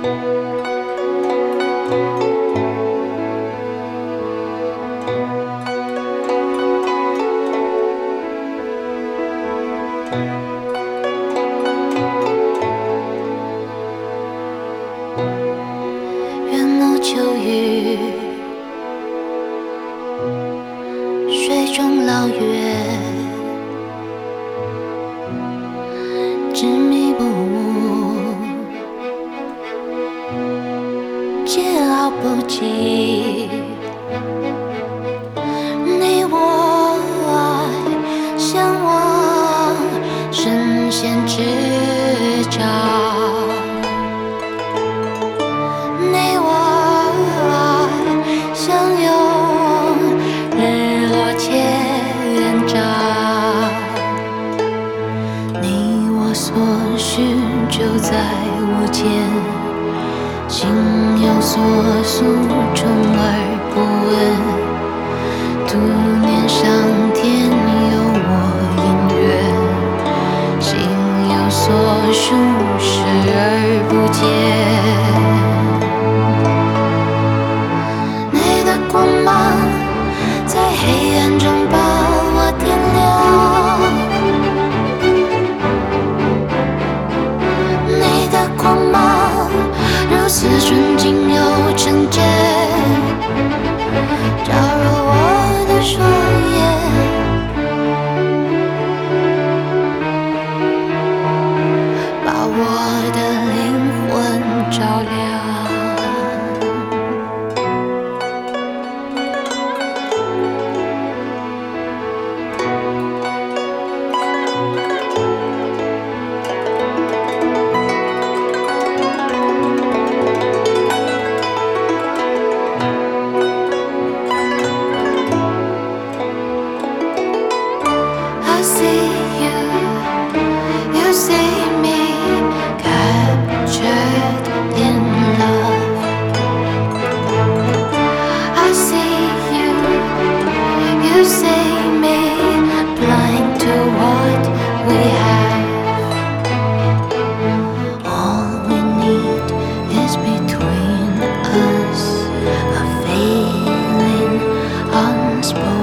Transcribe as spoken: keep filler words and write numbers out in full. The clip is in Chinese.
缘木求鱼，水中捞月，执迷不悟，桀骜不羁。你我爱相望，神仙之交。你我爱相拥，日落千丈。你我所需就在无间，心有所属，充耳不闻。独念上天有我因缘，心有所属，视而不见。你的光芒在黑暗中把我点亮，你的光芒如此纯净又纯洁，照入我的双眼，把我的灵魂照亮。I see you, you see me, captured in love. I see you, you see me, blind to what we have. All we need is between us, a feeling unspoken.